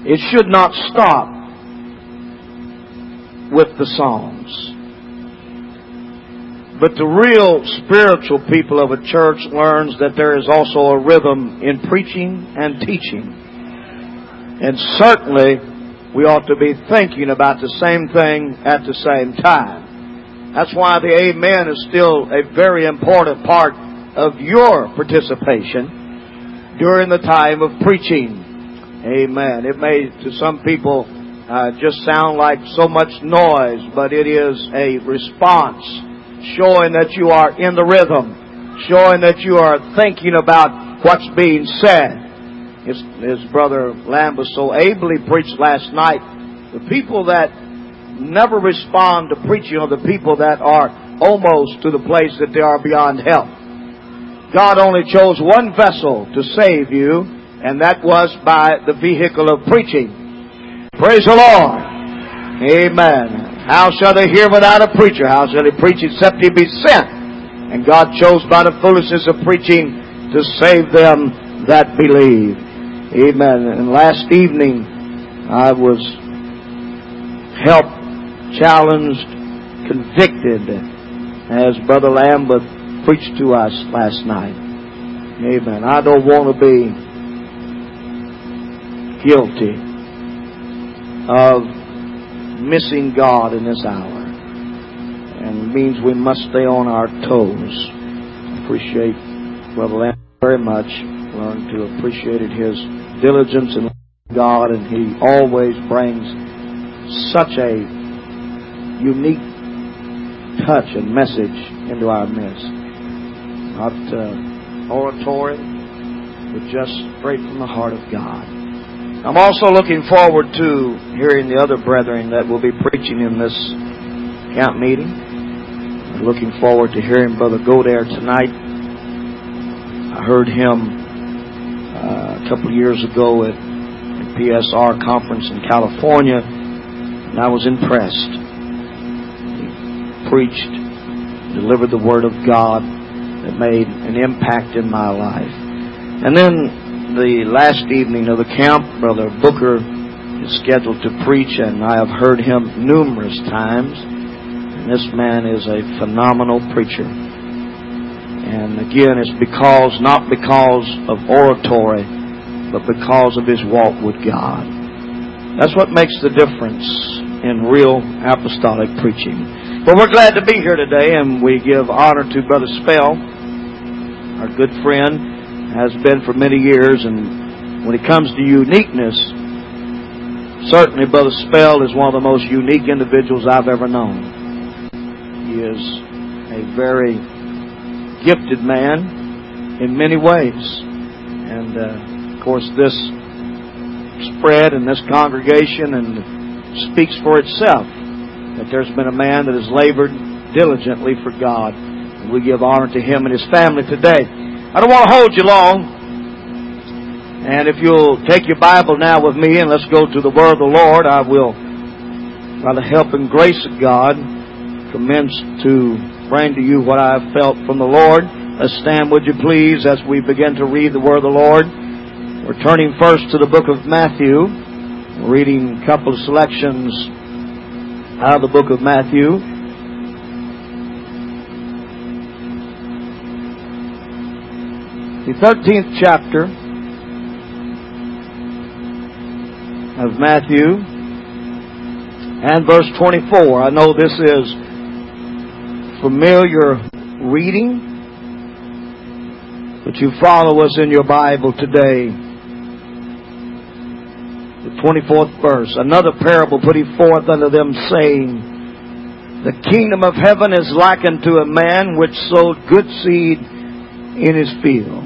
It should not stop with the songs. But the real spiritual people of a church learns that there is also a rhythm in preaching and teaching. And certainly we ought to be thinking about the same thing at the same time. That's why the amen is still a very important part of your participation during the time of preaching. Amen. It may, to some people, just sound like so much noise, but it is a response showing that you are in the rhythm, showing that you are thinking about what's being said. As Brother Lambert so ably preached last night, the people that never respond to preaching are the people that are almost to the place that they are beyond help. God only chose one vessel to save you, and that was by the vehicle of preaching. Praise the Lord. Amen. How shall they hear without a preacher? How shall they preach except he be sent? And God chose by the foolishness of preaching to save them that believe. Amen. And last evening I was helped, challenged, convicted as Brother Lambert preached to us last night. Amen. I don't want to be guilty of missing God in this hour. And it means we must stay on our toes. I appreciate Brother Lambert very much. Learned to appreciate his diligence in God, and he always brings such a unique touch and message into our midst. Not oratory, but just straight from the heart of God. I'm also looking forward to hearing the other brethren that will be preaching in this camp meeting. I'm looking forward to hearing Brother Godair tonight. I heard him a couple of years ago at the PSR conference in California, and I was impressed. He preached, delivered the Word of God that made an impact in my life. And then the last evening of the camp, Brother Booker is scheduled to preach, and I have heard him numerous times. And this man is a phenomenal preacher. And again, it's not because of oratory, but because of his walk with God. That's what makes the difference in real apostolic preaching. Well, we're glad to be here today, and we give honor to Brother Spell, our good friend, has been for many years, and when it comes to uniqueness, certainly Brother Spell is one of the most unique individuals I've ever known. He is a very gifted man in many ways, and of course this spread and this congregation and speaks for itself that there's been a man that has labored diligently for God, and we give honor to him and his family today. I don't want to hold you long. And if you'll take your Bible now with me and let's go to the Word of the Lord, I will, by the help and grace of God, commence to bring to you what I have felt from the Lord. Let's stand, would you please, as we begin to read the Word of the Lord. We're turning first to the book of Matthew. We're reading a couple of selections out of the book of Matthew. The 13th chapter of Matthew and verse 24. I know this is familiar reading, but you follow us in your Bible today. The 24th verse. Another parable put he forth unto them, saying, The kingdom of heaven is likened to a man which sowed good seed in his field.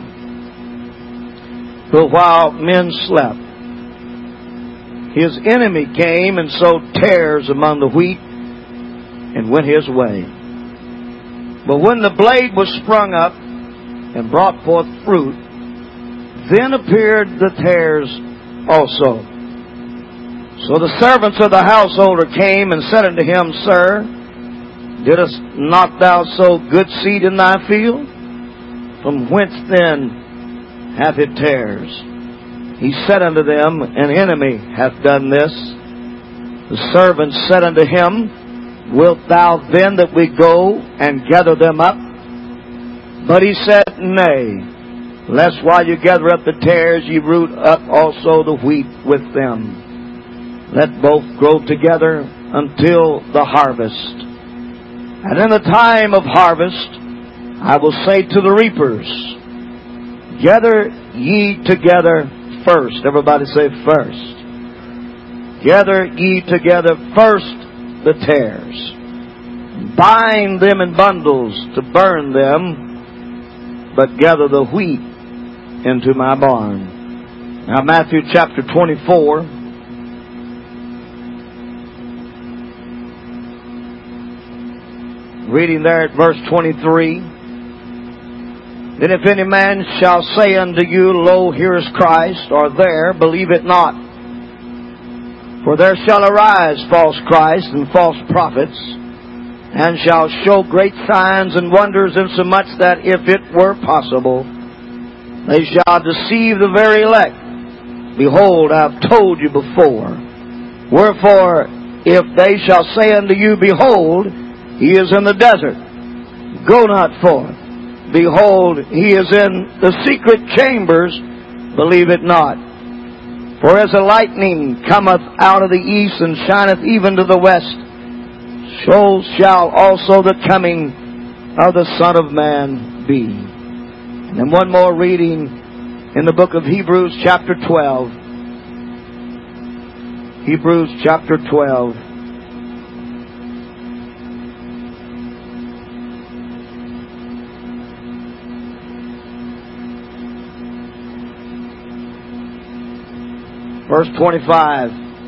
But while men slept, his enemy came and sowed tares among the wheat and went his way. But when the blade was sprung up and brought forth fruit, then appeared the tares also. So the servants of the householder came and said unto him, Sir, didst not thou sow good seed in thy field? From whence then hath it tares? He said unto them, An enemy hath done this. The servant said unto him, Wilt thou then that we go and gather them up? But he said, Nay, lest while you gather up the tares, ye root up also the wheat with them. Let both grow together until the harvest. And in the time of harvest, I will say to the reapers, Gather ye together first. Everybody say first. Gather ye together first the tares. Bind them in bundles to burn them, but gather the wheat into my barn. Now Matthew chapter 24. Reading there at verse 23. Then if any man shall say unto you, Lo, here is Christ, or there, believe it not. For there shall arise false Christs and false prophets, and shall show great signs and wonders, insomuch that if it were possible, they shall deceive the very elect. Behold, I have told you before. Wherefore, if they shall say unto you, Behold, he is in the desert, go not forth. Behold, he is in the secret chambers, believe it not. For as the lightning cometh out of the east and shineth even to the west, so shall also the coming of the Son of Man be. And then one more reading in the book of Hebrews chapter 12. Hebrews chapter 12. Verse 25.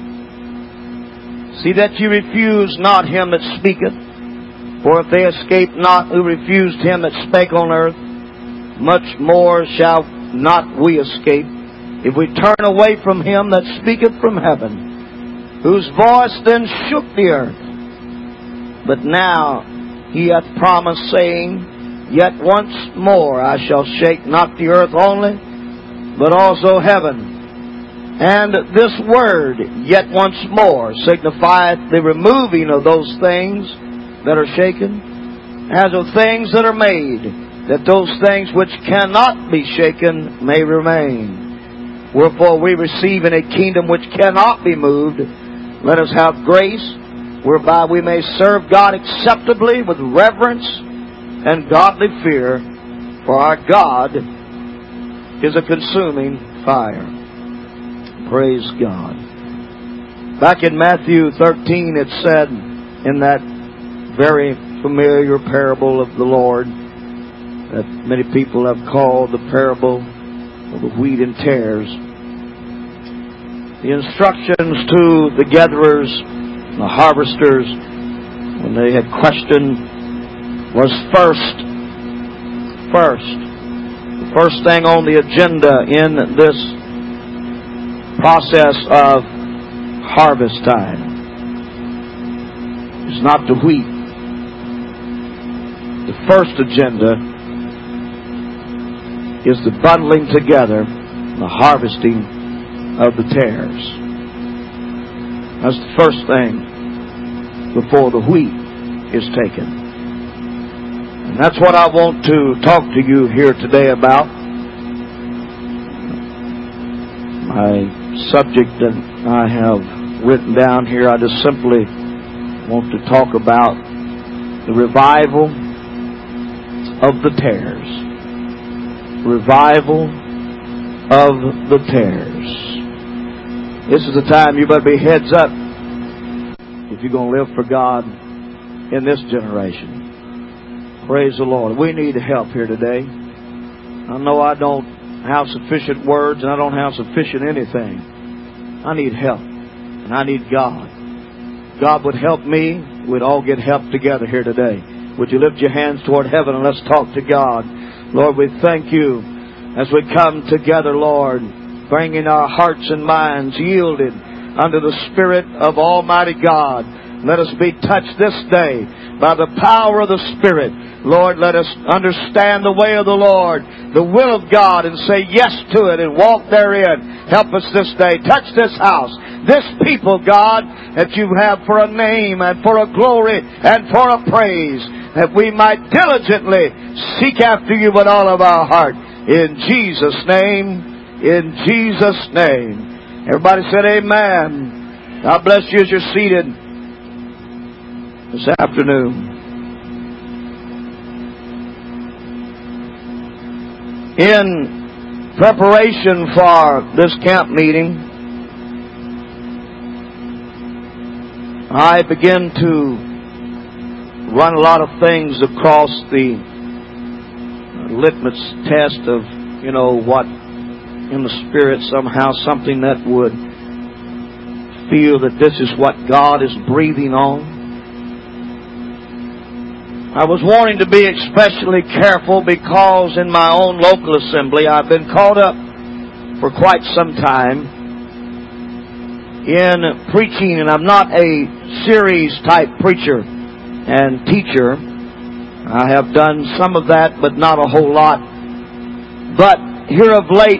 See that ye refuse not him that speaketh. For if they escape not who refused him that spake on earth, much more shall not we escape, if we turn away from him that speaketh from heaven, whose voice then shook the earth. But now he hath promised, saying, Yet once more I shall shake not the earth only, but also heaven. And this word, yet once more, signifieth the removing of those things that are shaken, as of things that are made, that those things which cannot be shaken may remain. Wherefore we receive in a kingdom which cannot be moved, let us have grace, whereby we may serve God acceptably with reverence and godly fear, for our God is a consuming fire. Praise God. Back in Matthew 13, it said, in that very familiar parable of the Lord, that many people have called the parable of the wheat and tares, the instructions to the gatherers, the harvesters, when they had questioned, was first. The first thing on the agenda in this process of harvest time is not the wheat. The first agenda is the bundling together, the harvesting of the tares. That's the first thing before the wheat is taken. And that's what I want to talk to you here today about. My subject that I have written down here, I just simply want to talk about the revival of the tares. Revival of the tares. This is the time you better be heads up if you're going to live for God in this generation. Praise the Lord. We need help here today. I know I don't have sufficient words and I don't have sufficient anything. I need help and I need God. God would help me. We'd all get help together here today. Would you lift your hands toward heaven and let's talk to God. Lord, we thank you as we come together, Lord, bringing our hearts and minds yielded unto the Spirit of Almighty God. Let us be touched this day by the power of the Spirit. Lord, let us understand the way of the Lord, the will of God, and say yes to it and walk therein. Help us this day. Touch this house, this people, God, that you have for a name and for a glory and for a praise, that we might diligently seek after you with all of our heart. In Jesus' name. In Jesus' name. Everybody said amen. God bless you as you're seated this afternoon. In preparation for this camp meeting, I began to run a lot of things across the litmus test of, what in the Spirit, somehow something that would feel that this is what God is breathing on. I was wanting to be especially careful because in my own local assembly I've been caught up for quite some time in preaching, and I'm not a series type preacher and teacher. I have done some of that, but not a whole lot. But here of late,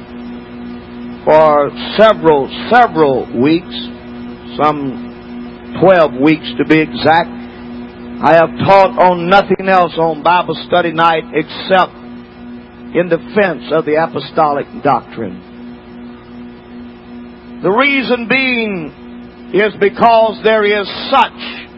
for several weeks, some 12 weeks to be exact, I have taught on nothing else on Bible study night except in defense of the apostolic doctrine. The reason being is because there is such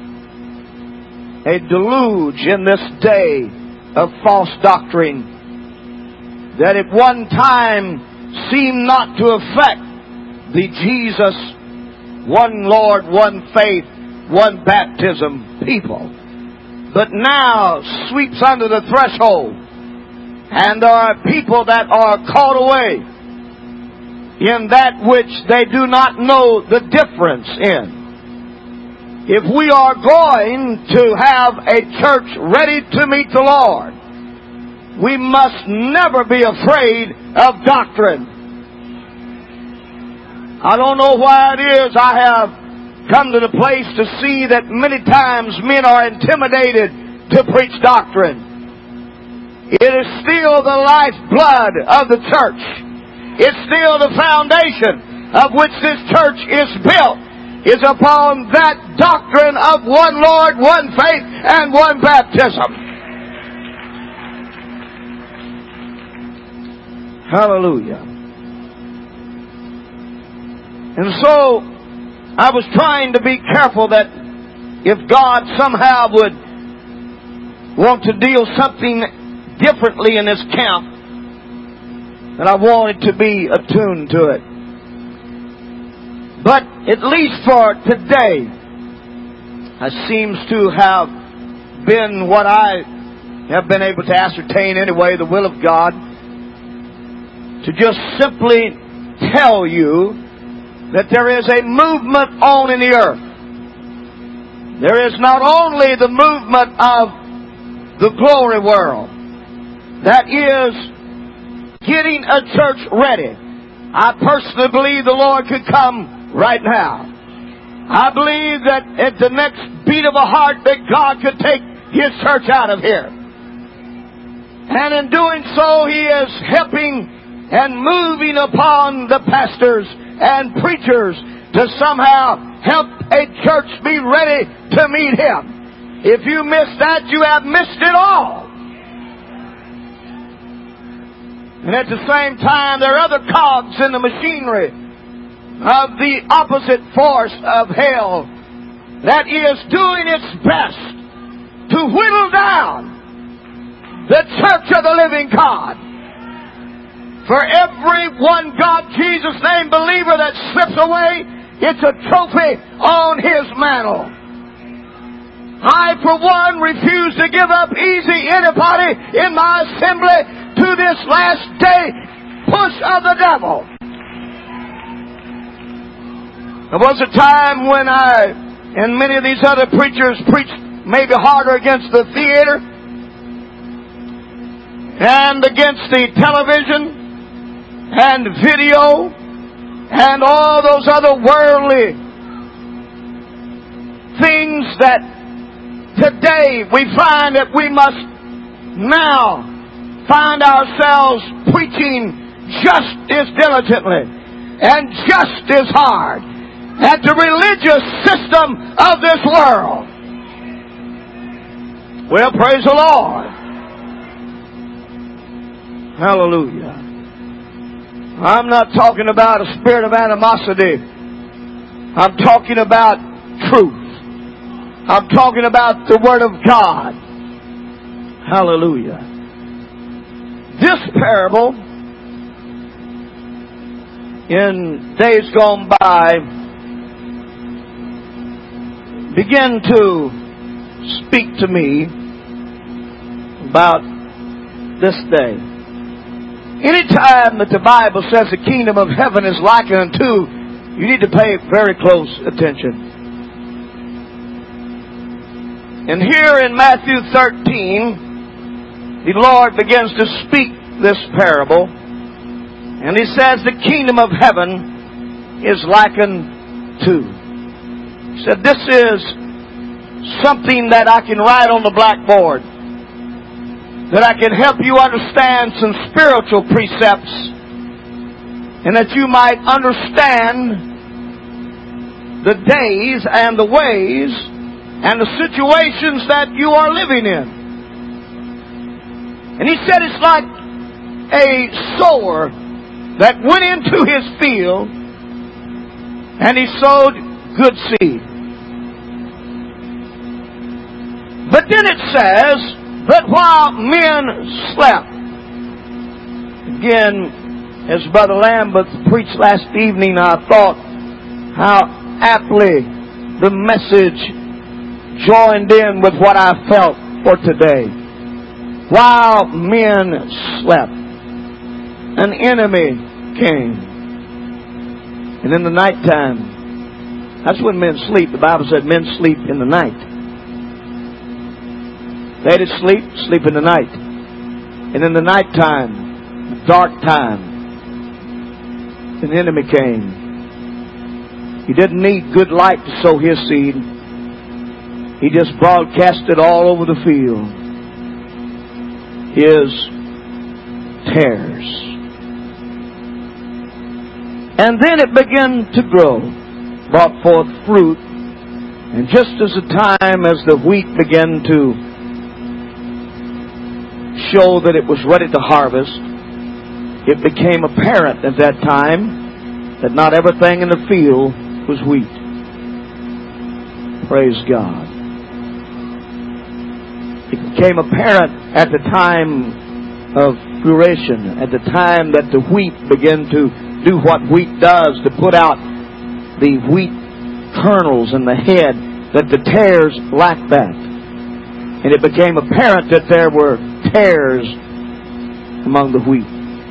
a deluge in this day of false doctrine that at one time seemed not to affect the Jesus, one Lord, one faith, one baptism people, but now sweeps under the threshold, and there are people that are caught away in that which they do not know the difference in. If we are going to have a church ready to meet the Lord, we must never be afraid of doctrine. I don't know why it is I have come to the place to see that many times men are intimidated to preach doctrine. It is still the lifeblood of the church. It's still the foundation of which this church is built, is upon that doctrine of one Lord, one faith, and one baptism. Hallelujah. And so, I was trying to be careful that if God somehow would want to deal something differently in this camp, that I wanted to be attuned to it. But at least for today, it seems to have been what I have been able to ascertain anyway, the will of God, to just simply tell you that there is a movement on in the earth. There is not only the movement of the glory world, that is getting a church ready. I personally believe the Lord could come right now. I believe that at the next beat of a heart that God could take His church out of here. And in doing so, He is helping and moving upon the pastors and preachers to somehow help a church be ready to meet Him. If you miss that, you have missed it all. And at the same time, there are other cogs in the machinery of the opposite force of hell that is doing its best to whittle down the church of the living God. For every one God, Jesus' name believer that slips away, it's a trophy on His mantle. I, for one, refuse to give up easy anybody in my assembly to this last day push of the devil. There was a time when I and many of these other preachers preached maybe harder against the theater and against the television and video and all those other worldly things that today we find that we must now find ourselves preaching just as diligently and just as hard at the religious system of this world. Well, praise the Lord. Hallelujah. I'm not talking about a spirit of animosity. I'm talking about truth. I'm talking about the Word of God. Hallelujah. This parable, in days gone by, began to speak to me about this day. Anytime that the Bible says the kingdom of heaven is likened unto, you need to pay very close attention. And here in Matthew 13, the Lord begins to speak this parable. And He says the kingdom of heaven is likened to. He said, this is something that I can write on the blackboard, that I can help you understand some spiritual precepts, and that you might understand the days and the ways and the situations that you are living in. And He said it's like a sower that went into his field and he sowed good seed. But then it says that while men slept, again, as Brother Lambert preached last evening, I thought how aptly the message joined in with what I felt for today. While men slept, an enemy came. And in the nighttime, that's when men sleep. The Bible said men sleep in the night. They that sleep, sleep in the night. And in the nighttime, dark time, an enemy came. He didn't need good light to sow his seed. He just broadcast it all over the field. His tares. And then it began to grow, brought forth fruit. And just as the time as the wheat began to show that it was ready to harvest, it became apparent at that time that not everything in the field was wheat. Praise God. It became apparent at the time of fruition, at the time that the wheat began to do what wheat does, to put out the wheat kernels in the head, that the tares lacked that. And it became apparent that there were tares among the wheat.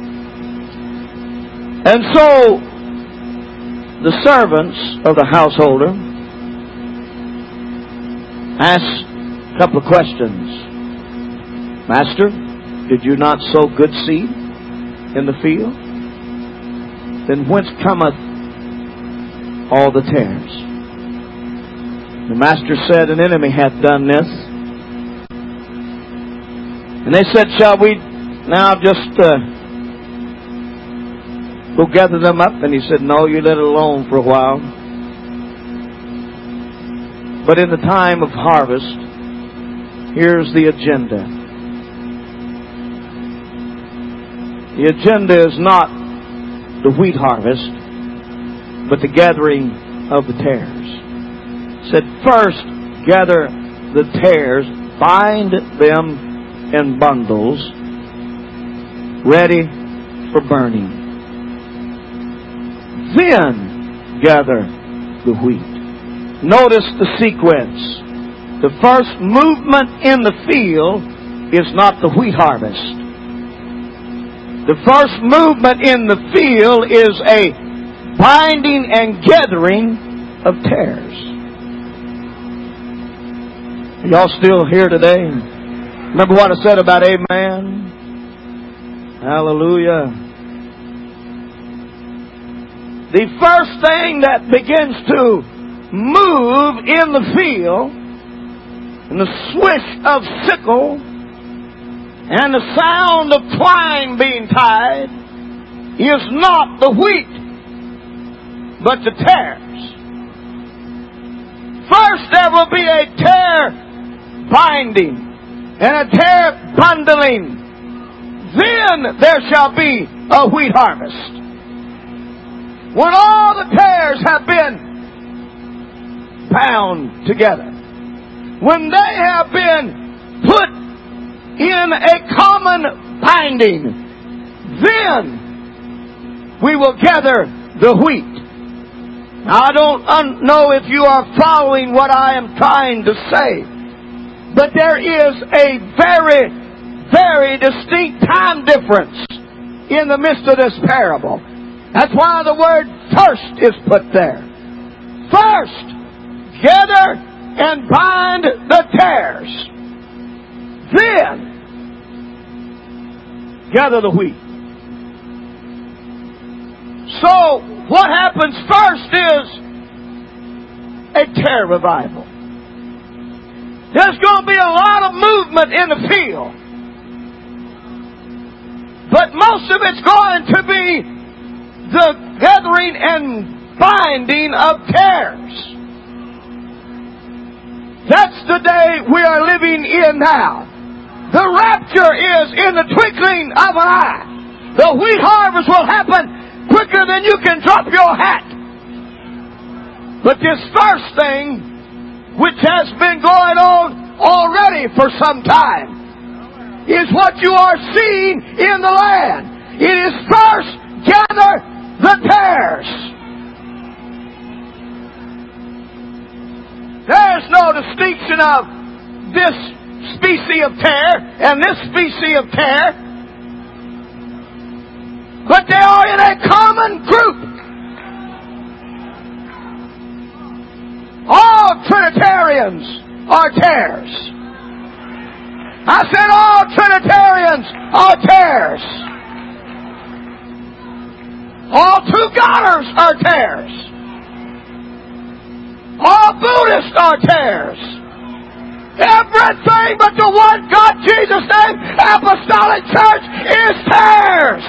And so the servants of the householder asked a couple of questions. Master, did you not sow good seed in the field? Then whence cometh all the tares? The master said, an enemy hath done this. And they said, shall we now just go gather them up? And he said, no, you let it alone for a while. But in the time of harvest, here's the agenda. The agenda is not the wheat harvest, but the gathering of the tares. It said, first gather the tares, bind them in bundles, ready for burning. Then gather the wheat. Notice the sequence. The first movement in the field is not the wheat harvest. The first movement in the field is a binding and gathering of tares. Are y'all still here today? Remember what I said about amen? Hallelujah. The first thing that begins to move in the field, and the swish of sickle, and the sound of twine being tied, is not the wheat, but the tares. First there will be a tare binding and a tare bundling. Then there shall be a wheat harvest. When all the tares have been bound together, when they have been put in a common binding, then we will gather the wheat. Now, I don't know if you are following what I am trying to say, but there is a very, very distinct time difference in the midst of this parable. That's why the word first is put there. First, gather and bind the tares. Then, gather the wheat. So, what happens first is a tare revival. There's going to be a lot of movement in the field. But most of it's going to be the gathering and binding of tares. That's the day we are living in now. The rapture is in the twinkling of an eye. The wheat harvest will happen quicker than you can drop your hat. But this first thing, which has been going on already for some time, is what you are seeing in the land. It is first gather the tares. There's no distinction of this species of tare and this species of tare, but they are in a common group. All Trinitarians are tares. I said all Trinitarians are tares. All two-Godders are tares. All Buddhists are tares. Everything but the one God, Jesus' name, Apostolic Church is tares.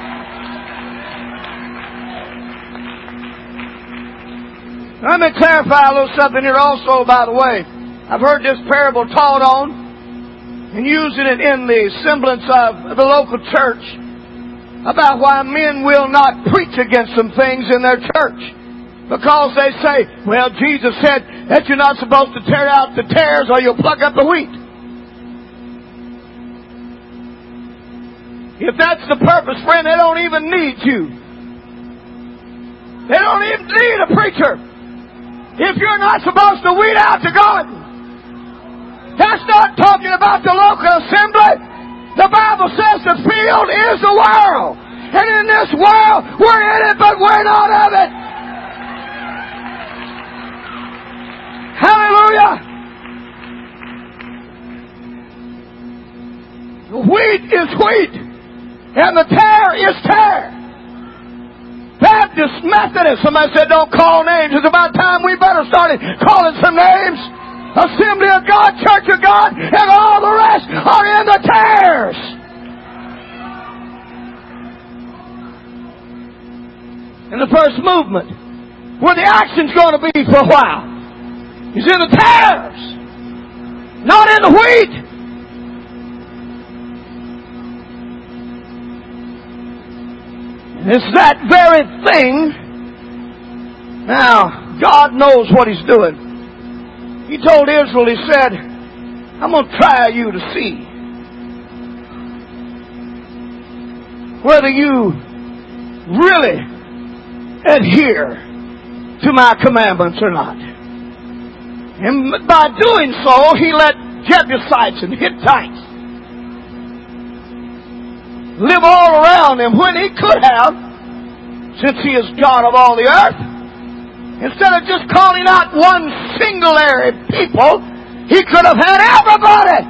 Let me clarify a little something here also, by the way. I've heard this parable taught on and using it in the semblance of the local church about why men will not preach against some things in their church. Because they say, well, Jesus said that you're not supposed to tear out the tares or you'll pluck up the wheat. If that's the purpose, friend, they don't even need you. They don't even need a preacher. If you're not supposed to weed out the garden, that's not talking about the local assembly. The Bible says the field is the world. And in this world, we're in it, but we're not of it. Hallelujah. The wheat is wheat. And the tare is tare. Baptist, Methodist. Somebody said don't call names. It's about time we better started calling some names. Assembly of God, Church of God, and all the rest are in the tares. In the first movement, where the action's going to be for a while, is in the tares, not in the wheat. And it's that very thing. Now, God knows what He's doing. He told Israel, He said, I'm going to try you to see whether you really adhere to my commandments or not. And by doing so, He let Jebusites and Hittites live all around Him when He could have, since He is God of all the earth. Instead of just calling out one singular people, He could have had everybody.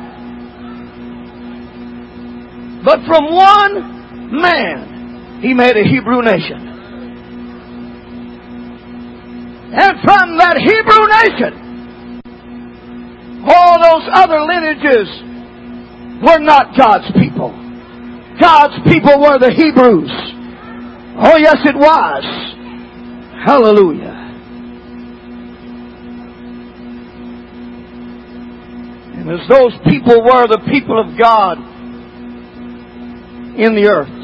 But from one man, He made a Hebrew nation. And from that that Hebrew nation. All those other lineages were not God's people. God's people were the Hebrews. Oh, yes, it was. Hallelujah. And as those people were the people of God in the earth,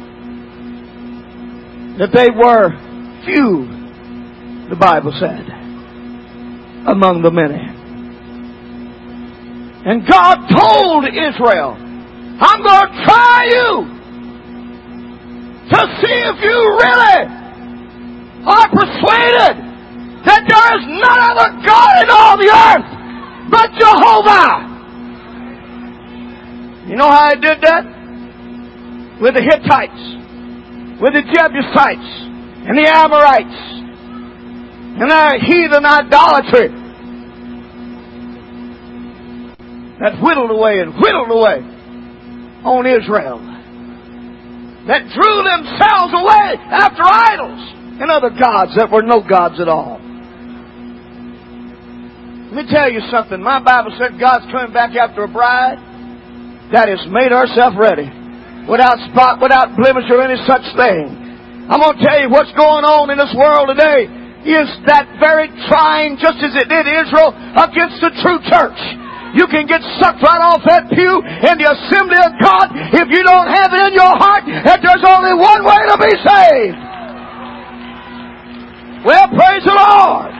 that they were few, the Bible said, among the many. And God told Israel, I'm going to try you to see if you really are persuaded that there is none other God in all the earth but Jehovah. You know how He did that? With the Hittites, with the Jebusites, and the Amorites, and their heathen idolatry that whittled away on Israel, that drew themselves away after idols and other gods that were no gods at all. Let me tell you something. My Bible said God's coming back after a bride that has made herself ready, without spot, without blemish, or any such thing. I'm going to tell you what's going on in this world today is that very trying, just as it did Israel, against the true church. You can get sucked right off that pew in the assembly of God if you don't have it in your heart that there's only one way to be saved. Well, praise the Lord.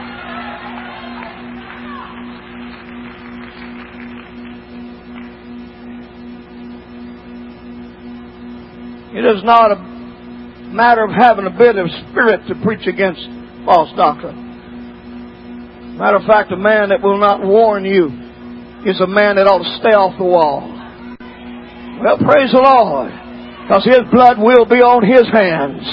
It is not a matter of having a bit of spirit to preach against false doctrine. Matter of fact, a man that will not warn you is a man that ought to stay off the wall. Well, praise the Lord, because his blood will be on his hands.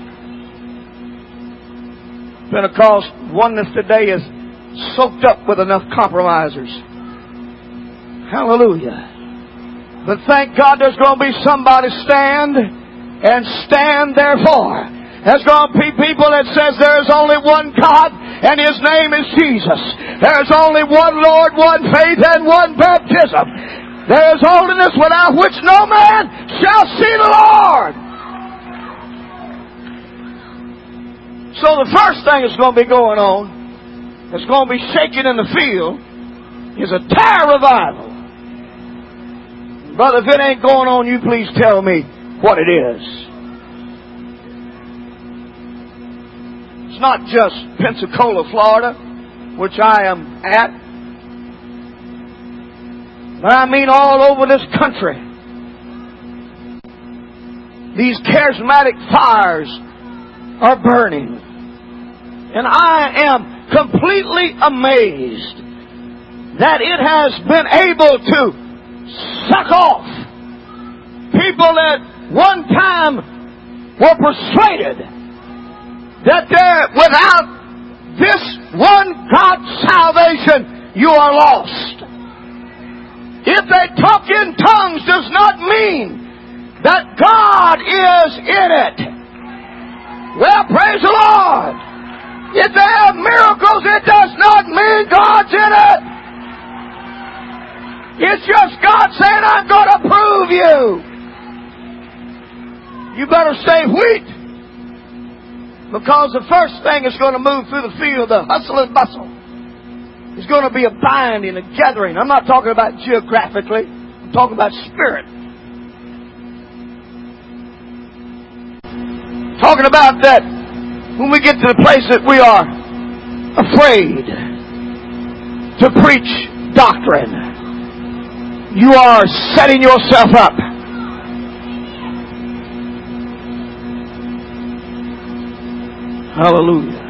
Pentecost oneness today is soaked up with enough compromisers. Hallelujah. But thank God there's going to be somebody stand therefore. There's going to be people that says there is only one God and His name is Jesus. There is only one Lord, one faith, and one baptism. There is holiness without which no man shall see the Lord. So the first thing that's going to be going on, that's going to be shaking in the field, is a terror revival. Brother, if it ain't going on, you please tell me what it is. It's not just Pensacola, Florida, which I am at, but I mean all over this country. These charismatic fires are burning. And I am completely amazed that it has been able to suck off people that one time were persuaded that without this one God's salvation, you are lost. If they talk in tongues does not mean that God is in it. Well, praise the Lord. If they have miracles, it does not mean God's in it. It's just God saying, I'm going to prove you. You better stay wheat. Because the first thing that's going to move through the field, the hustle and bustle, is going to be a binding, a gathering. I'm not talking about geographically. I'm talking about spirit. Talking about that when we get to the place that we are afraid to preach doctrine, you are setting yourself up. Hallelujah.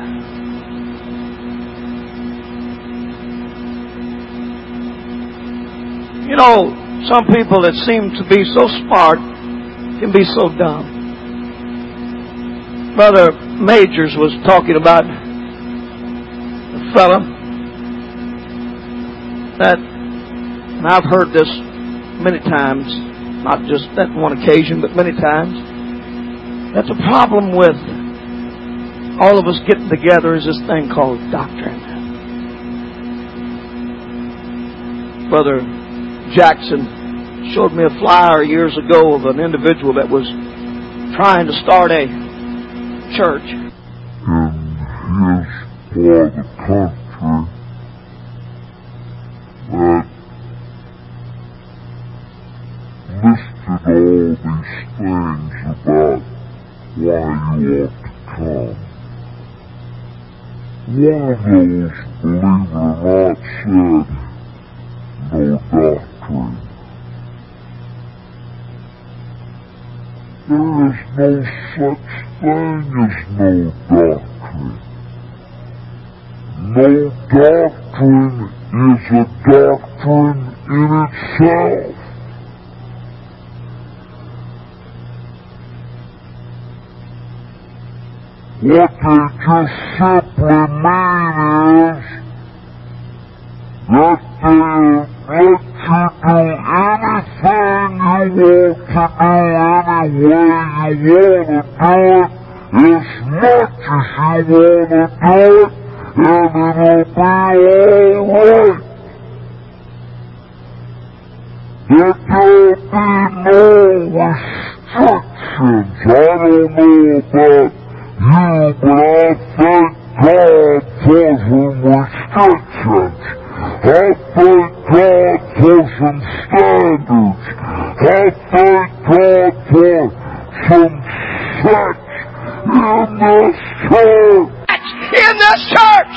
You know, some people that seem to be so smart can be so dumb. Brother Majors was talking about a fella that, and I've heard this many times, not just that one occasion, but many times, that the problem with all of us getting together is this thing called doctrine. Brother Jackson showed me a flyer years ago of an individual that was trying to start a church in his part of the country that listed all these things about why you ought to come. One of those, believe it or not, said no doctrine. There is no such thing as no doctrine. No doctrine is a doctrine in itself. What they just simply mean is that they let you do anything you want to do, any way you want to do it, as much as you want to do it, and it'll be alright. That there'll be no restrictions. I don't know about you, but I thank God for some restrictions. I thank God for some standards. I thank God for some sex in this church. In this church!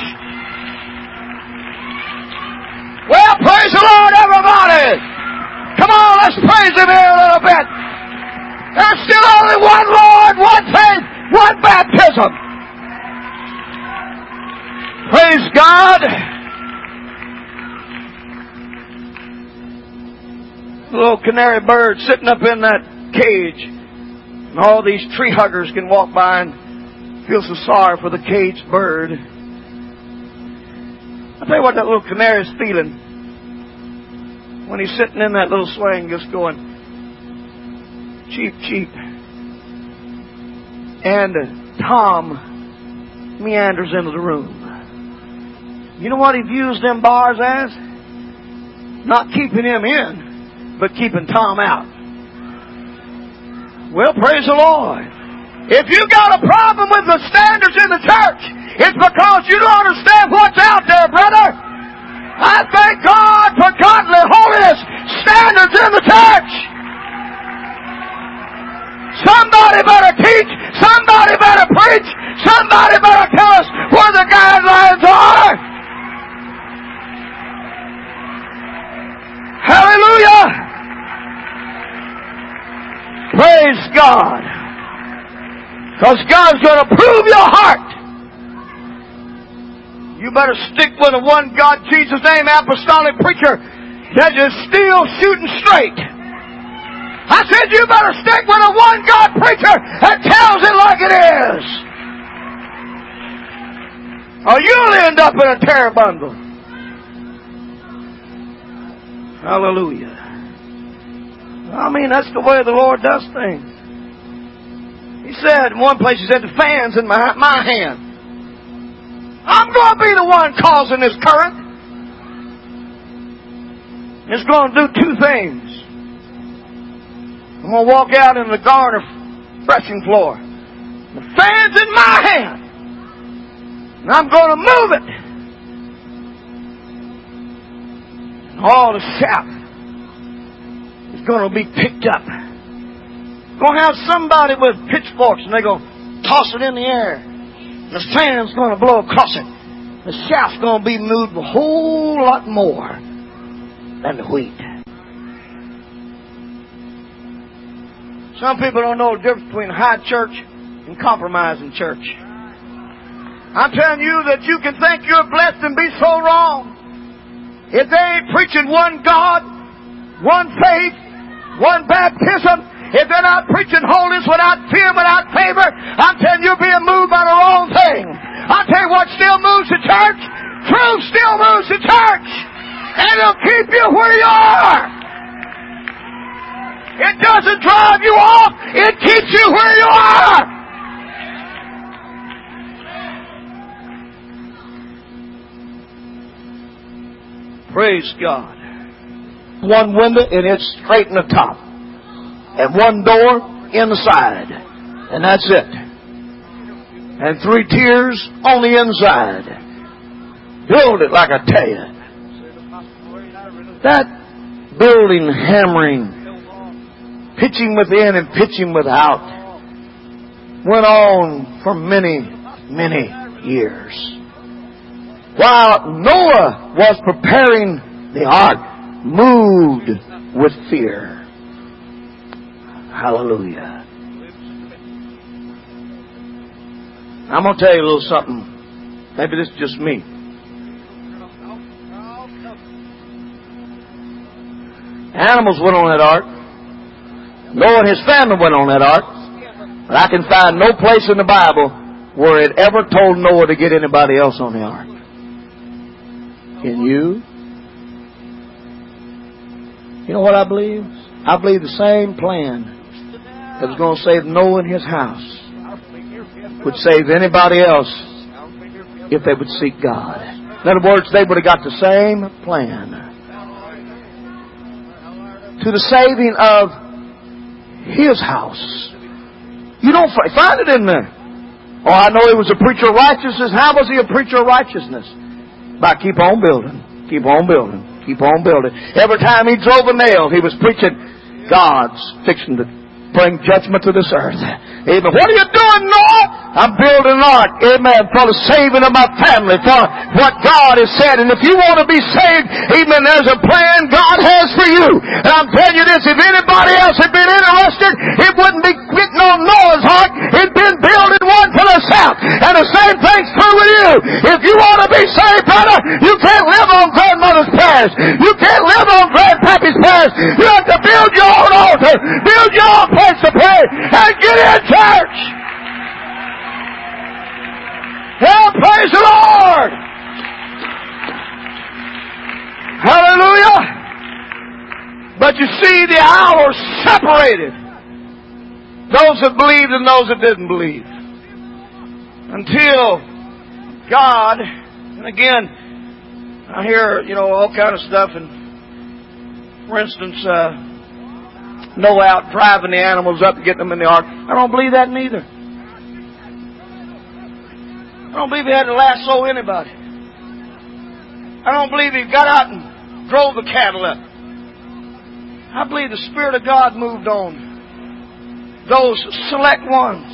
Well, praise the Lord, everybody! Come on, let's praise Him here a little bit. There's still only one Lord, one faith, one baptism. Praise God. The little canary bird sitting up in that cage. And all these tree huggers can walk by and feel so sorry for the caged bird. I'll tell you what that little canary's feeling when he's sitting in that little swing just going, cheep, cheep. And Tom meanders into the room. You know what he views them bars as? Not keeping him in, but keeping Tom out. Well, praise the Lord. If you got a problem with the standards in the church, it's because you don't understand what's out there, brother. I thank God for godly holiness standards in the church. Somebody better teach. Somebody better preach. Somebody better tell us where the guidelines are. Hallelujah. Praise God. Because God's going to prove your heart. You better stick with the one God, Jesus' name, apostolic preacher that is still shooting straight. I said you better stick with a one God preacher that tells it like it is. Or you'll end up in a terror bundle. Hallelujah. I mean, that's the way the Lord does things. He said, in one place, He said, the fan's in my hand. I'm going to be the one causing this current. It's going to do two things. I'm going to walk out in the garden threshing floor. The fan's in my hand. And I'm going to move it. And all the chaff is going to be picked up. Going to have somebody with pitchforks and they're going to toss it in the air. The sand's going to blow across it. The chaff's going to be moved a whole lot more than the wheat. Some people don't know the difference between high church and compromising church. I'm telling you that you can think you're blessed and be so wrong. If they ain't preaching one God, one faith, one baptism, if they're not preaching holiness without fear, without favor, I'm telling you, you're being moved by the wrong thing. I'll tell you what still moves the church. Truth still moves the church. And it'll keep you where you are. It doesn't drive you off. It keeps you where you are. Praise God. one window and it's straight in the top. And one door in the side. And that's it. And 3 tiers on the inside. Build it like I tell you. That building, hammering, pitching within and pitching without, went on for many, many years. While Noah was preparing the ark, moved with fear. Hallelujah. I'm going to tell you a little something. Maybe this is just me. Animals went on that ark. Noah and his family went on that ark. But I can find no place in the Bible where it ever told Noah to get anybody else on the ark. Can you? You know what I believe? I believe the same plan that was going to save Noah and his house would save anybody else if they would seek God. In other words, they would have got the same plan to the saving of his house. You don't find it in there. Oh, I know he was a preacher of righteousness. How was he a preacher of righteousness? By keep on building, keep on building, keep on building. Every time he drove a nail, he was preaching, God's fixing to bring judgment to this earth. Amen. What are you doing, Noah? I'm building an ark. Amen. For the saving of my family. For what God has said. And if you want to be saved, amen, there's a plan God has for you. And I'm telling you this, if anybody else had been interested, it wouldn't be written on Noah's ark. It'd been building one for the south. And the same thing's true with you. If you want to be saved, brother, you can't live on grandmother's prayers. You can't live on grandpappy's prayers. You have to build your own altar. Build your own place to pray. And get in church. Yeah, praise the Lord. Hallelujah. But you see, the hour separated those that believed and those that didn't believe. Until God, and again, I hear, all kind of stuff. And for instance, Noah out driving the animals up to get them in the ark. I don't believe that neither. I don't believe he had to lasso anybody. I don't believe he got out and drove the cattle up. I believe the Spirit of God moved on those select ones.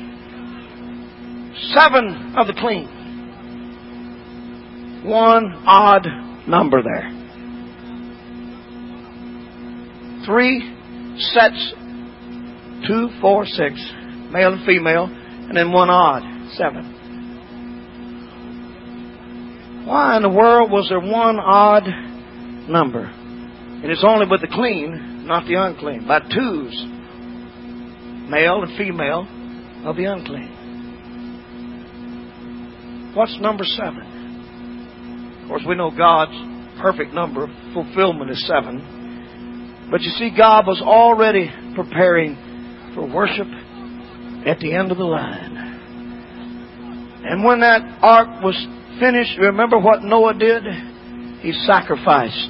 7 of the clean. 1 odd number there. 3 sets, 2, 4, 6, male and female, and then 1 odd, 7. Why in the world was there 1 odd number? And it's only with the clean, not the unclean. By 2s, male and female of the unclean. What's number 7? Of course, we know God's perfect number of fulfillment is 7. But you see, God was already preparing for worship at the end of the line. And when that ark was finished, remember what Noah did? He sacrificed.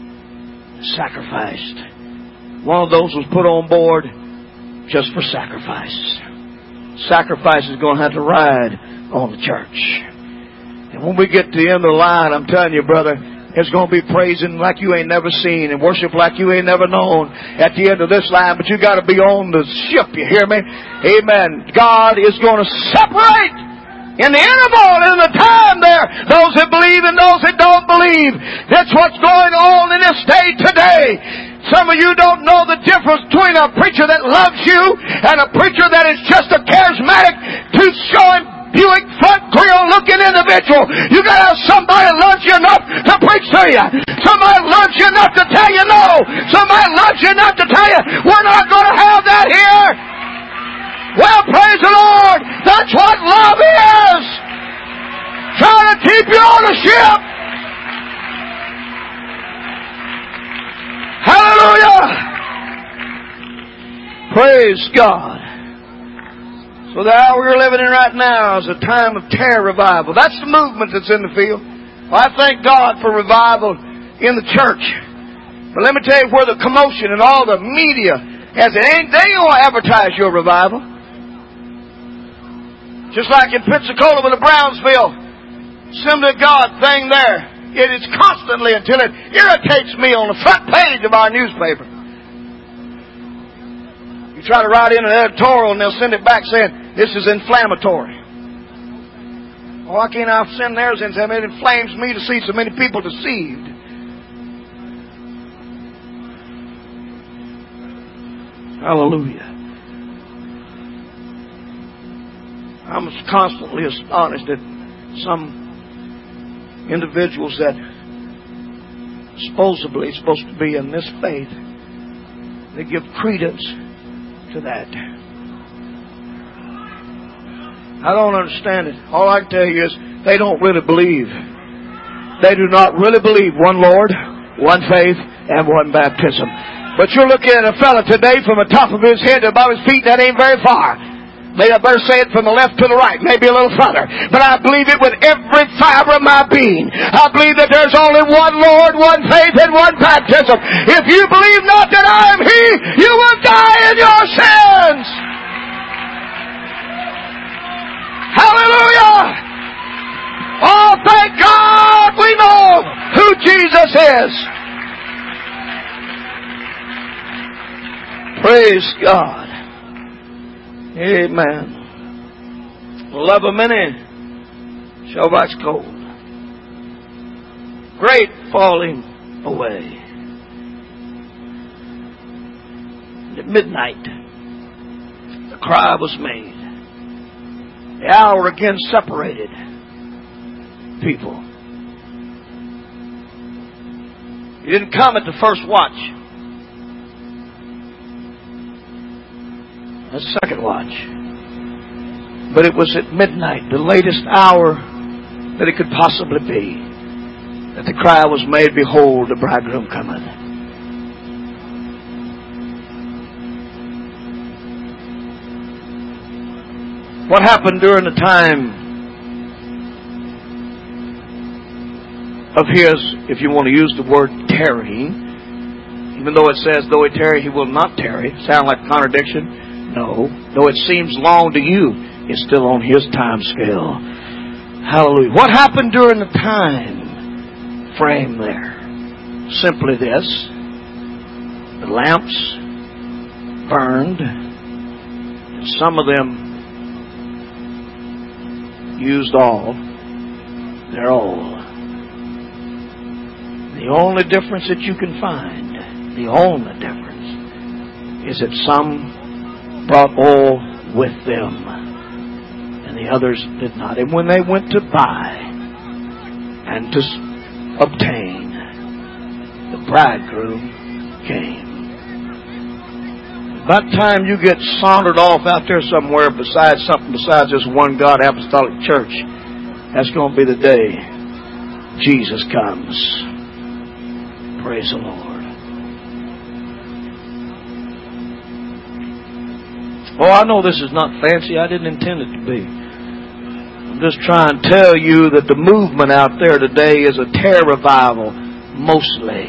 One of those was put on board just for sacrifice. Sacrifice is going to have to ride on the church. And when we get to the end of the line, I'm telling you, brother, it's going to be praising like you ain't never seen and worship like you ain't never known at the end of this line. But you got to be on the ship, you hear me? Amen. God is going to separate in the interval, in the time there, those that believe and those that don't believe. That's what's going on in this day today. Some of you don't know the difference between a preacher that loves you and a preacher that is just a charismatic, tooth-showing, Buick front grill looking individual. You gotta have somebody that loves you enough to preach to you. Somebody that loves you enough to tell you no. Somebody that loves you enough to tell you, we're not gonna have that here. Well, praise the Lord. That's what love is. Trying to keep you on the ship. Hallelujah. Praise God. So the hour we're living in right now is a time of terror revival. That's the movement that's in the field. Well, I thank God for revival in the church. But let me tell you where the commotion and all the media has it. They ain't going to advertise your revival. Just like in Pensacola with the Brownsville Assembly of God thing there. It is constantly, until it irritates me, on the front page of our newspaper. You try to write in an editorial and they'll send it back saying, this is inflammatory. Why can't I send theirs in and say, it inflames me to see so many people deceived? Hallelujah. I'm constantly astonished at some individuals that supposedly supposed to be in this faith. They give credence to that. I don't understand it. All I can tell you is they don't really believe. They do not really believe one Lord, one faith, and one baptism. But you're looking at a fella today from the top of his head to about his feet. That ain't very far. Maybe I better say it from the left to the right, maybe a little further. But I believe it with every fiber of my being. I believe that there's only one Lord, one faith, and one baptism. If you believe not that I am He, you will die in your sins. Hallelujah! Oh, thank God we know who Jesus is. Praise God. Amen. Love of many shall wax cold. Great falling away. At midnight, the cry was made. The hour again separated people. He didn't come at the first watch. The second watch. But it was at midnight, the latest hour that it could possibly be, that the cry was made, behold, the bridegroom cometh. What happened during the time of His, if you want to use the word tarrying, even though it says, though He tarry, He will not tarry. Sound like a contradiction? No. Though it seems long to you, it's still on His time scale. Hallelujah. What happened during the time frame there? Simply this. The lamps burned. And some of them used all their oil. The only difference that you can find, the only difference, is that some brought oil with them and the others did not. And when they went to buy and to obtain, the bridegroom came. By the time you get sauntered off out there somewhere besides this one God Apostolic Church, that's going to be the day Jesus comes. Praise the Lord. Oh, I know this is not fancy. I didn't intend it to be. I'm just trying to tell you that the movement out there today is a terror revival, mostly.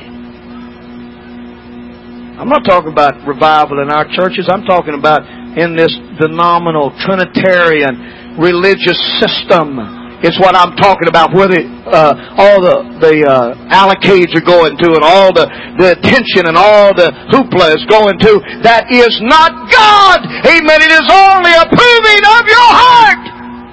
I'm not talking about revival in our churches. I'm talking about in this phenomenal Trinitarian religious system. It's what I'm talking about, where all the allocates are going to, and all the attention and all the hoopla is going to. That is not God. Amen. It is only a proving of your heart.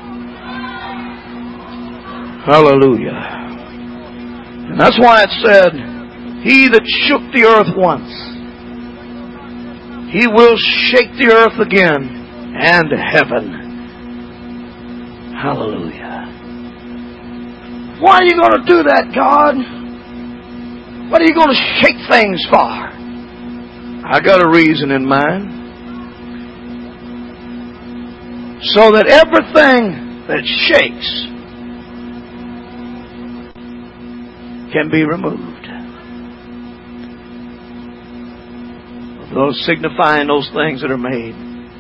Hallelujah. And that's why it said, He that shook the earth once, He will shake the earth again and heaven. Hallelujah. Why are you going to do that, God? What are you going to shake things for? I got a reason in mind. So that everything that shakes can be removed. Those signifying those things that are made.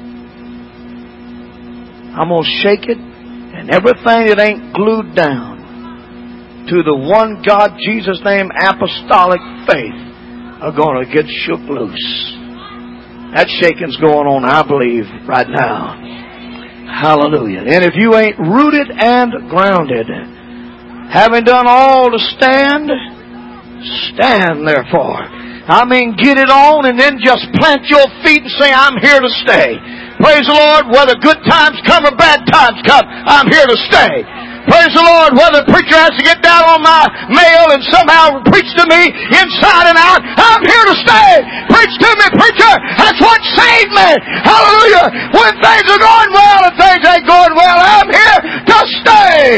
I'm going to shake it, and everything that ain't glued down to the one God, Jesus' name, apostolic faith, are going to get shook loose. That shaking's going on, I believe, right now. Hallelujah. And if you ain't rooted and grounded, having done all to stand, stand therefore. I mean, get it on and then just plant your feet and say, I'm here to stay. Praise the Lord, whether good times come or bad times come, I'm here to stay. Praise the Lord, whether the preacher has to get down on my mail and somehow preach to me inside and out, I'm here to stay. Preach to me, preacher. That's what saved me. Hallelujah. When things are going well and things ain't going well, I'm here to stay.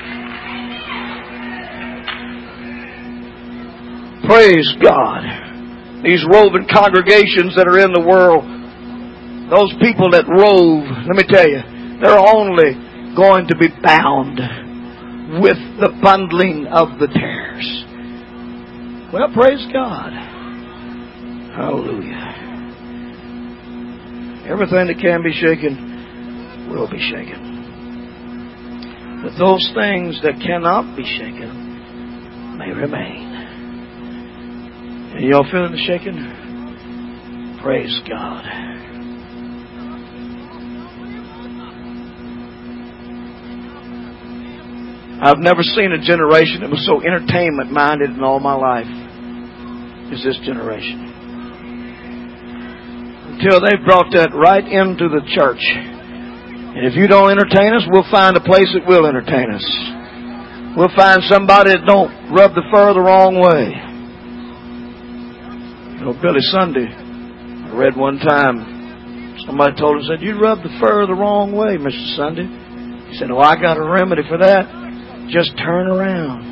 Praise God. These roving congregations that are in the world, those people that rove, let me tell you, they're only going to be bound with the bundling of the tares. Well, praise God. Hallelujah. Everything that can be shaken will be shaken. But those things that cannot be shaken may remain. And y'all feeling the shaking? Praise God. I've never seen a generation that was so entertainment minded in all my life as this generation. Until they've brought that right into the church. And if you don't entertain us, we'll find a place that will entertain us. We'll find somebody that don't rub the fur the wrong way. You know, Billy Sunday, I read one time, somebody told him, said, you rub the fur the wrong way, Mr. Sunday. He said, oh, I got a remedy for that. Just turn around.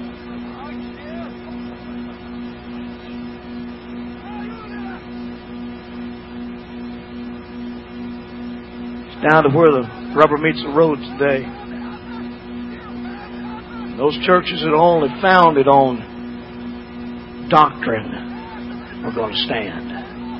It's down to where the rubber meets the road today. Those churches that are only founded on doctrine are going to stand.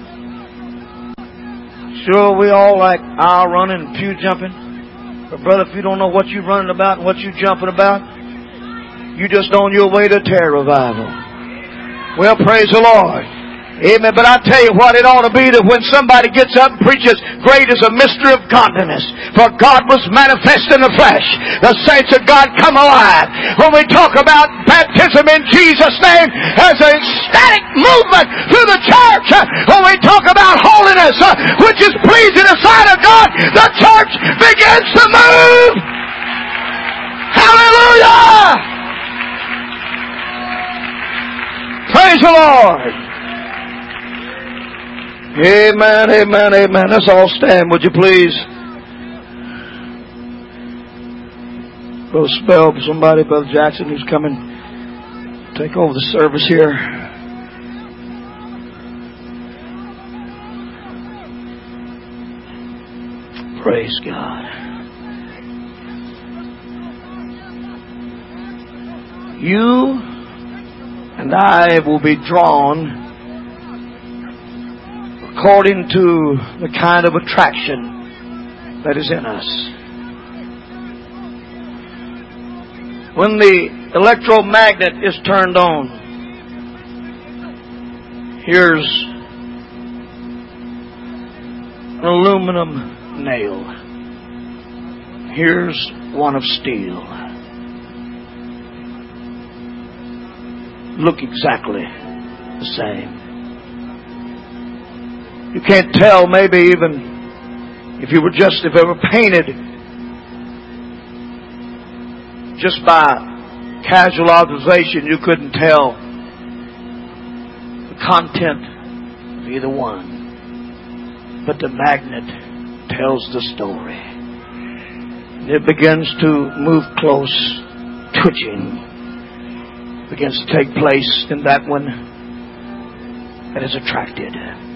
Sure, we all like aisle running and pew jumping. But brother, if you don't know what you're running about and what you're jumping about, you're just on your way to terror revival. Well, praise the Lord. Amen. But I tell you what, it ought to be that when somebody gets up and preaches, great is a mystery of godliness. For God was manifest in the flesh. The saints of God come alive. When we talk about baptism in Jesus' name as an ecstatic movement through the church. When we talk about holiness, which is pleasing in the sight of God, the church begins to move. Hallelujah! Praise the Lord. Amen, amen, amen. Let's all stand, would you please? Brother Spell, somebody, Brother Jackson, who's coming take over the service here. Praise God. You and I will be drawn according to the kind of attraction that is in us. When the electromagnet is turned on, here's an aluminum nail. Here's one of steel. Look exactly the same. You can't tell, maybe even if it were painted just by casual observation, you couldn't tell the content of either one. But the magnet tells the story. And it begins to move close, twitching. Begins to take place in that one that is attracted.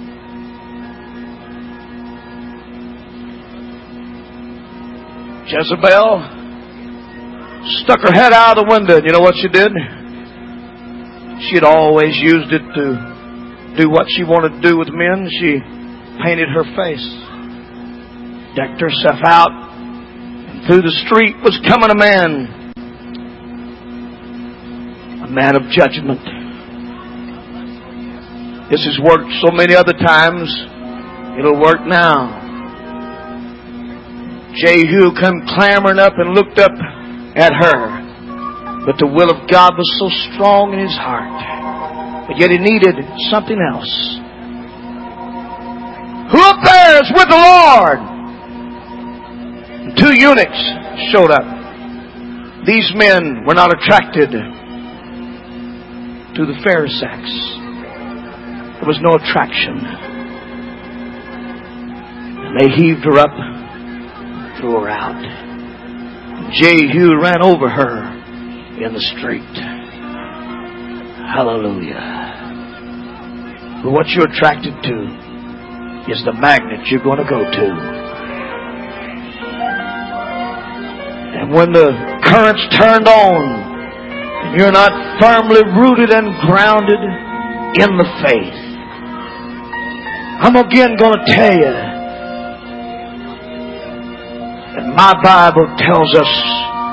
Jezebel stuck her head out of the window, and you know what she did? She had always used it to do what she wanted to do with men. She painted her face, decked herself out, and through the street was coming a man of judgment. This has worked so many other times. It'll work now. Jehu come clambering up and looked up at her. But the will of God was so strong in his heart. But yet he needed something else. Who up there is with the Lord? And 2 eunuchs showed up. These men were not attracted to the Pharisees. There was no attraction. And they heaved her up, threw her out. Jehu ran over her in the street. Hallelujah. But what you're attracted to is the magnet you're going to go to. And when the current's turned on and you're not firmly rooted and grounded in the faith, I'm again going to tell you that my Bible tells us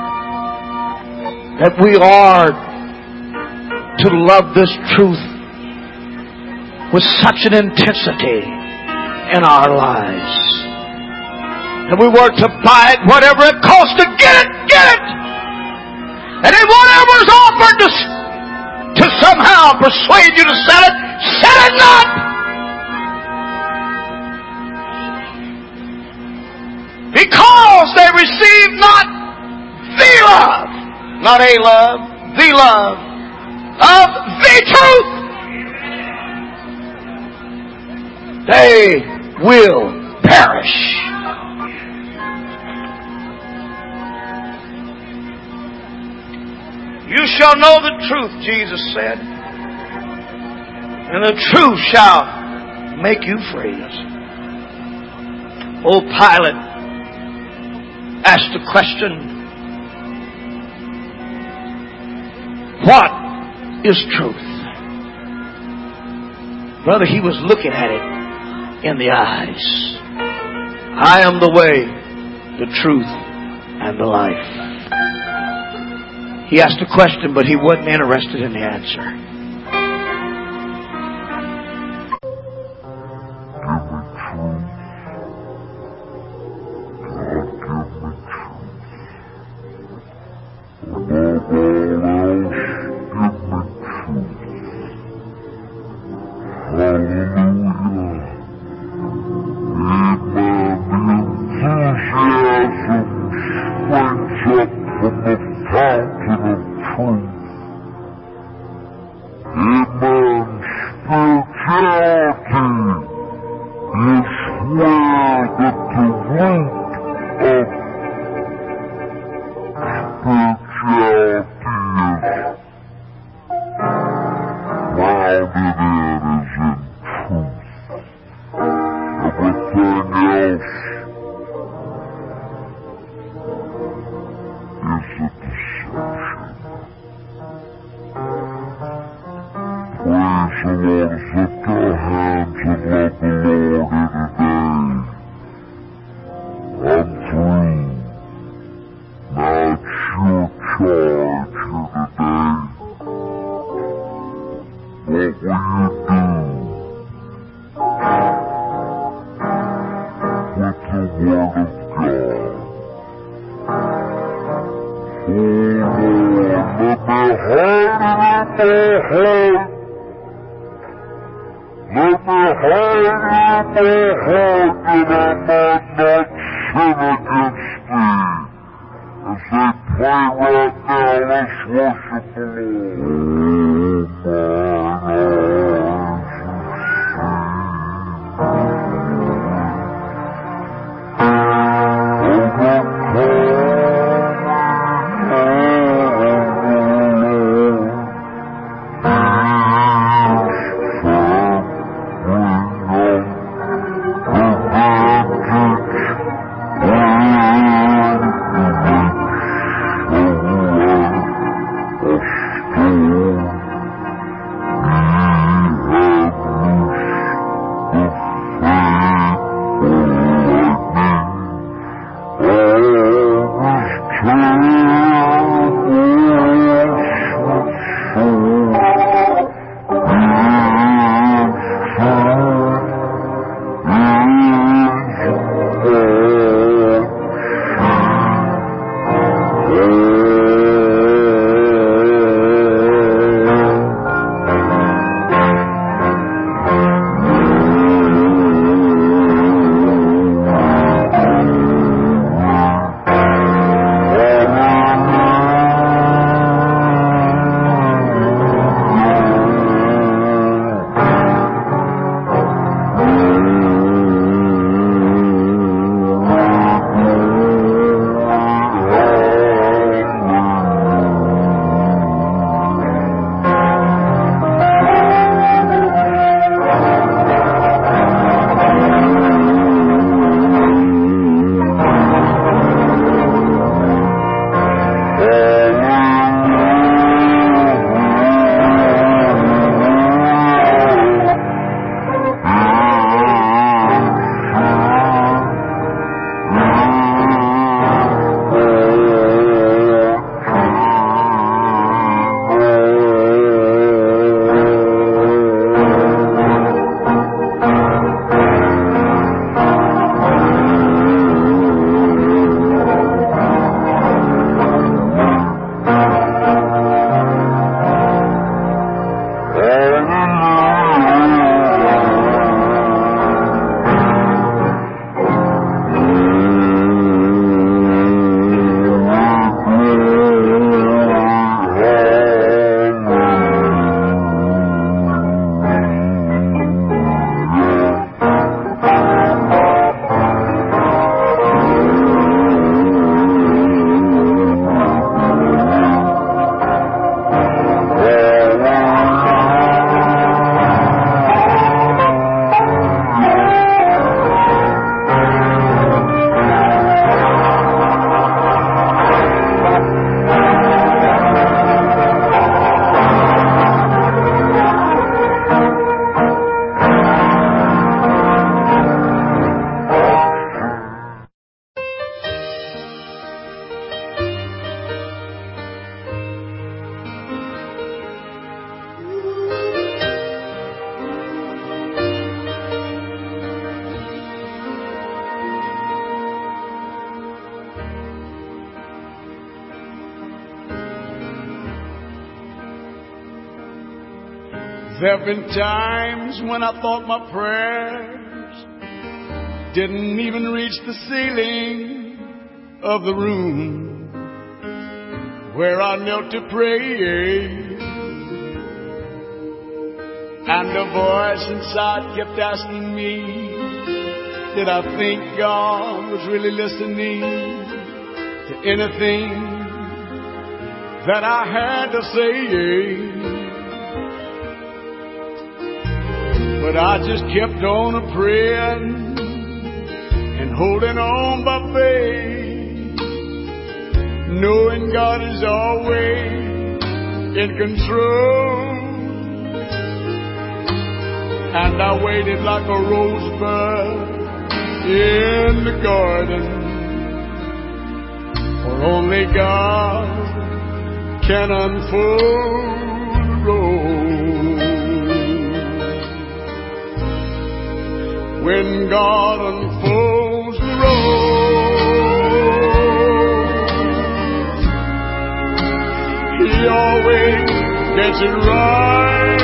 that we are to love this truth with such an intensity in our lives. And we were to buy it, whatever it costs to get it, get it! And then whatever's offered to somehow persuade you to sell it not! Because they receive not the love, not a love, the love of the truth, they will perish. You shall know the truth, Jesus said, and the truth shall make you free. Old Pilate asked the question, what is truth? Brother, he was looking at it in the eyes. I am the way, the truth, and the life. He asked a question, but he wasn't interested in the answer. There have been times when I thought my prayers didn't even reach the ceiling of the room where I knelt to pray. And a voice inside kept asking me, did I think God was really listening to anything that I had to say? But I just kept on a praying and holding on by faith, knowing God is always in control. And I waited like a rosebud in the garden, for only God can unfold the rose. When God unfolds the rose, He always gets it right.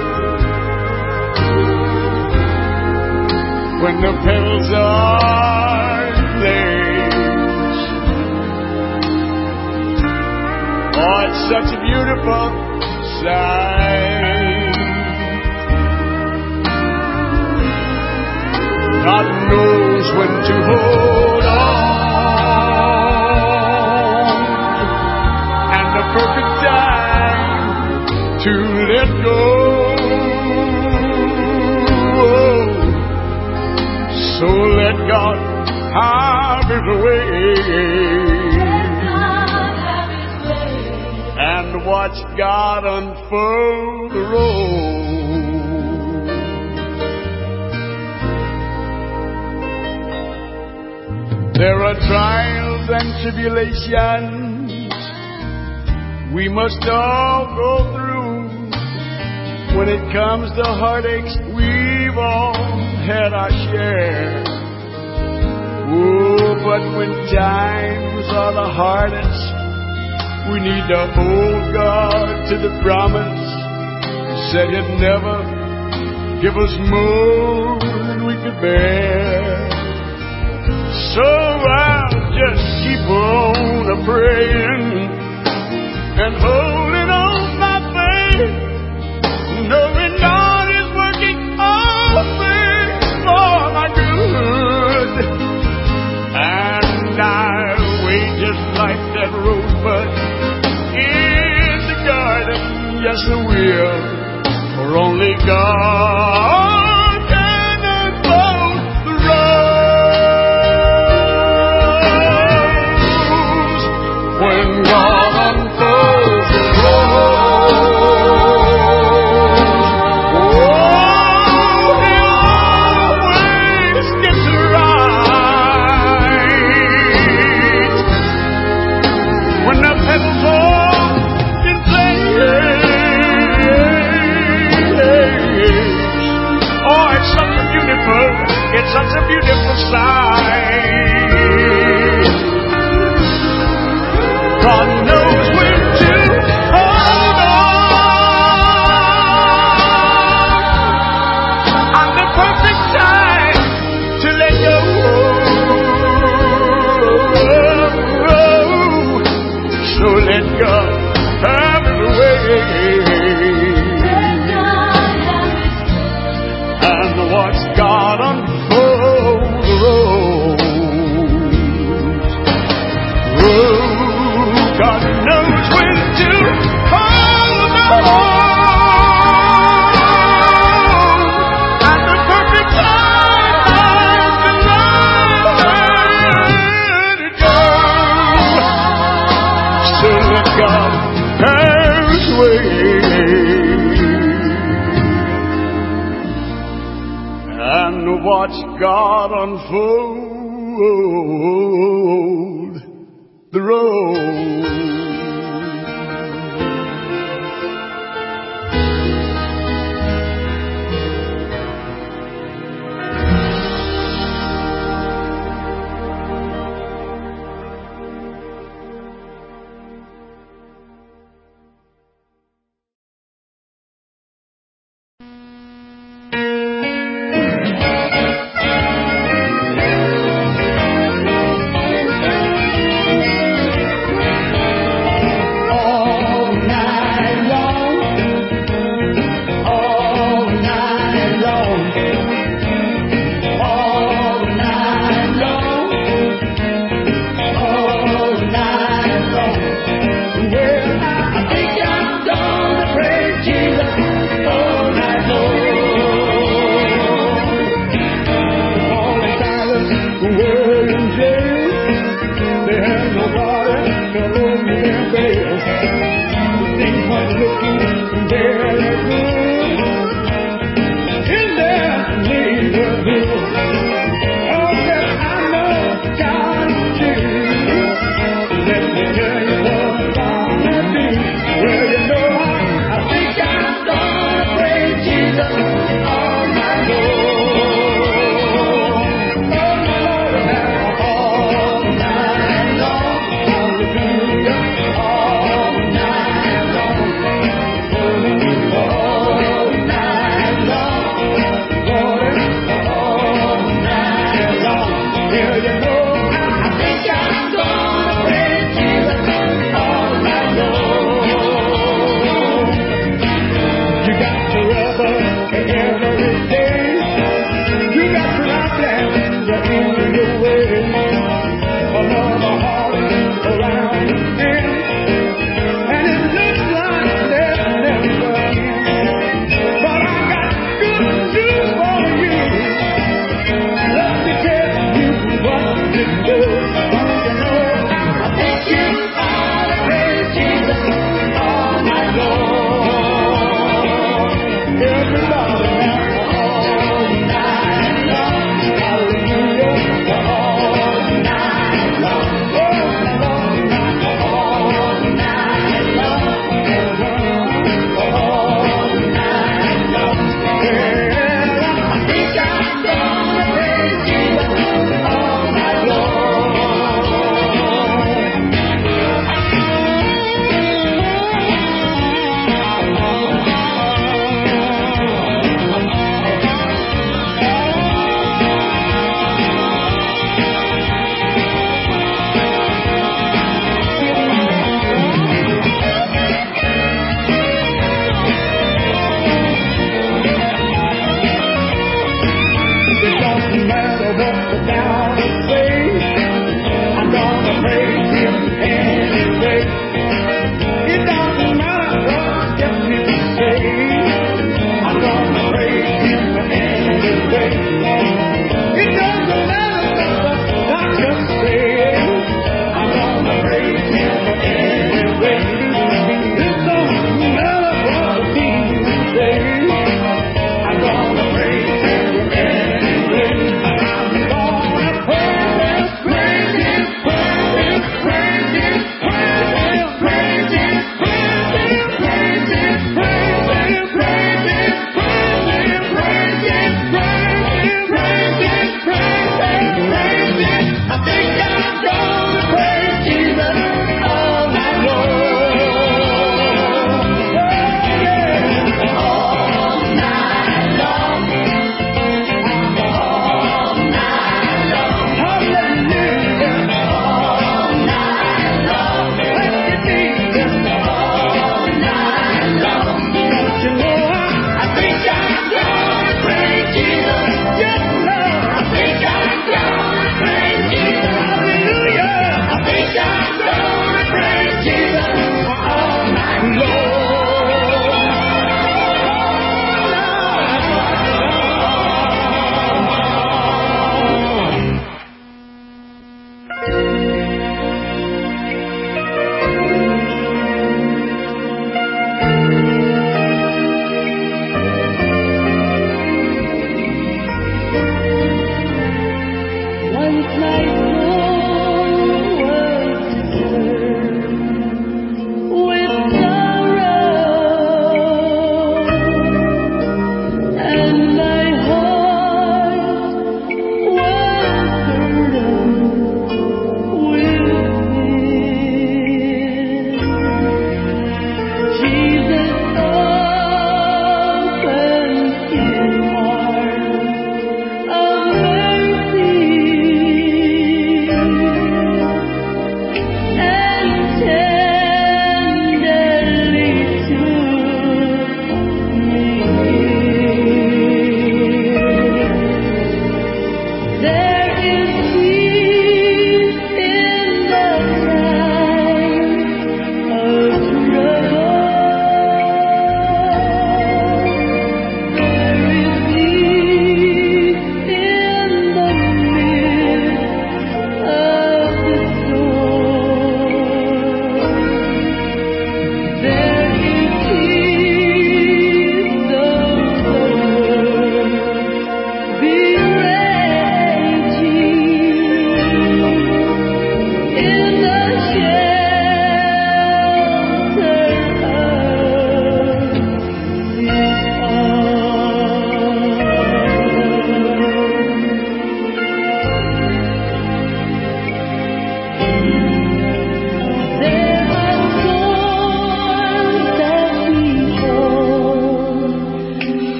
When the petals are laid, oh, it's such a beautiful sight. God knows when to hold on, and the perfect time to let go. So let God have His way, and watch God unfold the road. There are trials and tribulations we must all go through. When it comes to heartaches, we've all had our share. Oh, but when times are the hardest, we need to hold God to the promise. He said He'd never give us more than we could bear. So I'll just keep on a-praying and holding on by faith, knowing God is working all things for my good. And I'll wait just like that rosebud in the garden. Yes, I will, for only God can unfold the rose. When God unfolds the it's such a beautiful sight. God knows when to hold on, and the perfect time to let go. So let God have His way, and watch God unfold the road. Oh, God knows when to hold on, and the perfect time to let it go. So let God have His way, and watch God unfold the road. looking very good in their neighborhood. Oh, yes, I know God do. Let me tell you what I'm gonna do. Well, you know I think I'm gonna praise Jesus all night long. Oh, Lord, all night long. Hallelujah, all night long.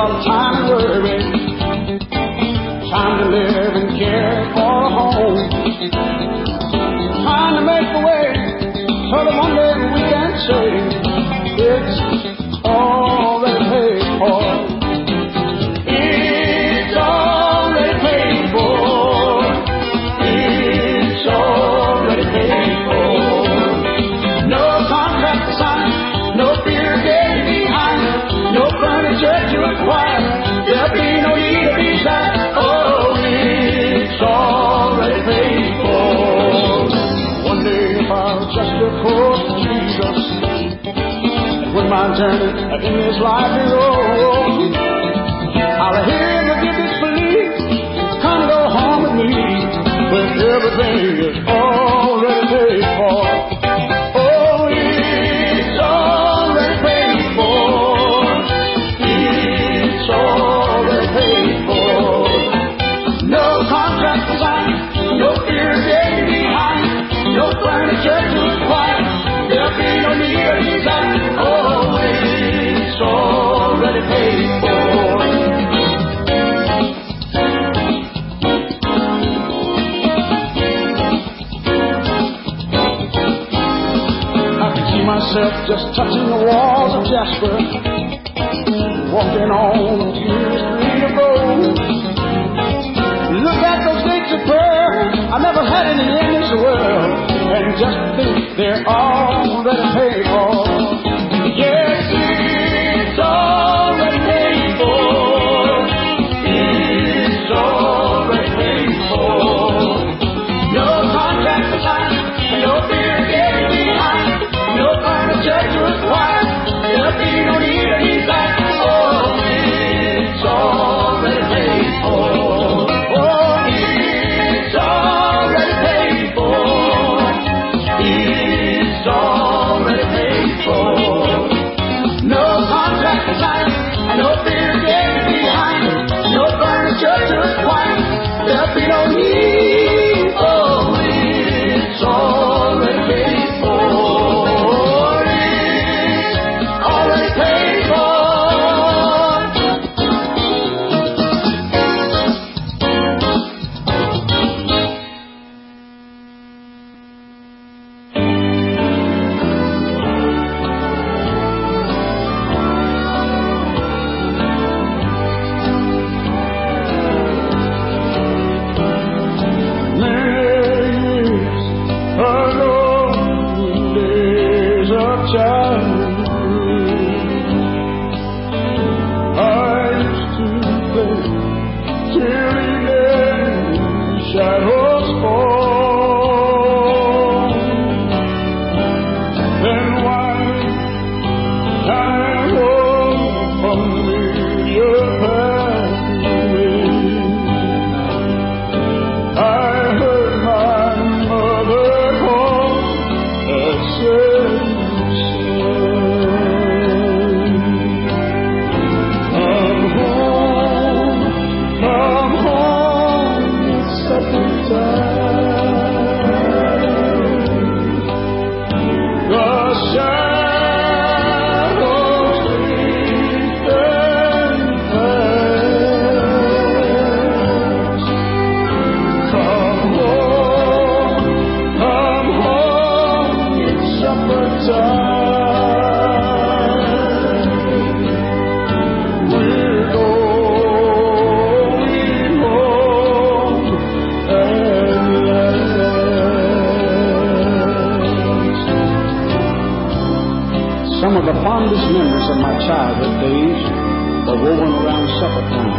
lot of time and worry. Time to live and care for a home. Time to make a way so that one day we can say it's already paid for. It's already paid for. It's already paid for. No contract to sign, no fear getting behind, no furniture to acquire. There'll be no need to be sad. Oh, it's already paid for. One day if I'll just look close to Jesus, and when my journey in this life is over, I'll hear him give this belief, come go home with me, when everything is already paid for. Oh, it's already paid for. It's already paid for. No contract to sign, no fear getting behind, no furniture to acquire. There'll be no need of design. Oh, it's already paid for. I can see myself just touching the walls of Jasper, walking on a pure street of gold. Look at those gates of prayer. I never had any in this world, and just think they're already paid for. Yes, it's already paid for. It's already paid for. No contract to sign, no fear getting behind, no furniture to acquire. There'll be no need of design. Oh, it's already paid for. There'll be no need, oh, it's already paid for. It's already paid for. Some of the fondest memories of my childhood days were woven around supper time.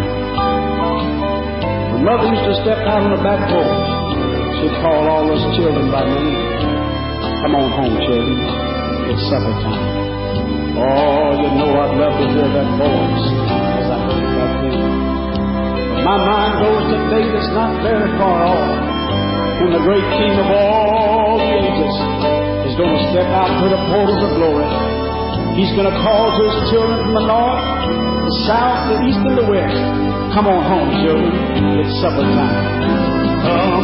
When Mother used to step out on the back porch, she'd call all us children by name. Come on home, children. It's supper time. Oh, you know I'd love to hear that voice as I heard it back then. But my mind goes to a day that's not very far off, when the great King of all the ages is going to step out through the portals of glory. He's going to call to his children from the north, the south, the east, and the west. Come on home, children. It's supper time.